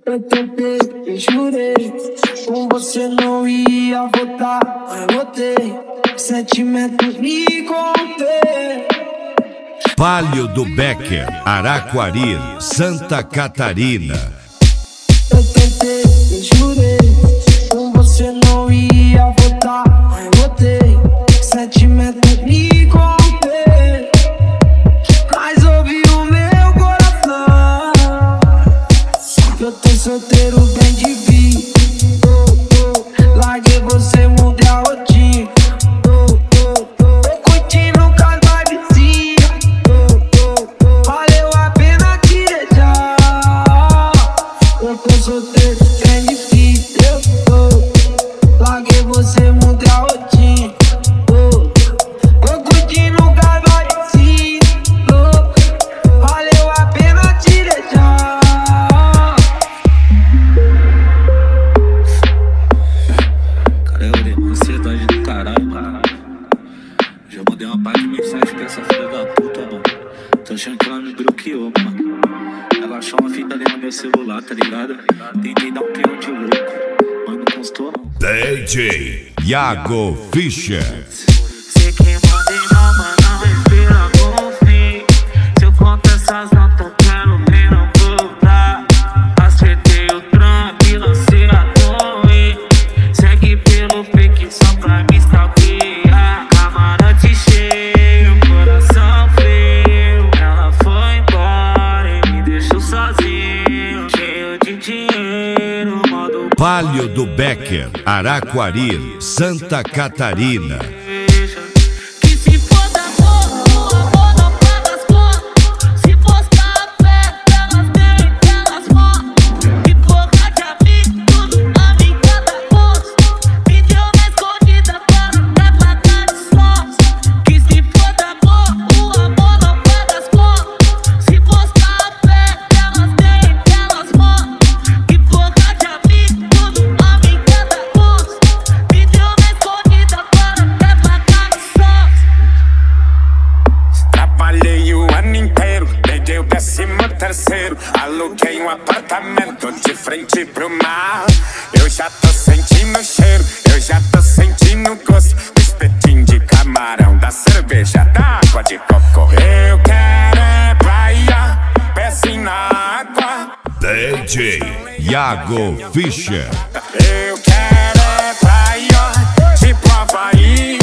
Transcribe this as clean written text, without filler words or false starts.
Eu tentei, eu jurei, com você não ia voltar, mas voltei, sentimento me contei. Palio do Becker, Araquari, Santa Catarina. Eu tentei, eu jurei, com você não ia voltar, mas voltei, sentimento me contei. Mas ouvi o meu coração, eu tô solteiro bem de vida. Larguei você, mudei a rotina. Tô curtindo com as vibezinhas. Valeu a pena te deixar. Eu tô solteiro bem de vida. Larguei você, mudei a rotina. Tô curtindo com as vibezinhas. Valeu a pena te deixar. Ansiedade do caralho, mano. Já mandei uma parte de mensagem pra essa filha da puta, mano. Tô achando que ela me bloqueou, mano. Ela achou uma fita ali no meu celular, tá ligado? Tentei dar um peão de louco, mas não constou, não. DJ Iago Fischer. Sei que mandei mal, mas não respira com fim. Se eu conto essas notas, quero ver não voltar. Acertei o trampo e lancei a torre. Segue pelo fake só pra me stalkear. Camarote cheio, coração frio. Ela foi embora e me deixou sozinho, cheio de dinheiro, modo Palio do Becker, Araquari, Santa Catarina. Que se for da amor, o amor não paga as contas. Se postar a fé, elas vêm, elas morrem. Que porra de amigo, tudo amiga da posto. Me deu na escondida para pra matar de sócio. Que se for da amor, o amor não paga as contas. Se postar a fé, elas vêm, elas morrem. Que porra de amigo, tudo amiga da posto. Me deu na escondida para pra matar de sócio. Trabalhei o ano inteiro, peguei o 13º. Aluguei um apartamento de frente pro mar. Eu já tô sentindo o cheiro, eu já tô sentindo o gosto do espetinho de camarão, da cerveja, da água de coco. Eu quero é praia, pezinho na água. DJ Iago Fischer. Eu quero é praia, tipo Havaí.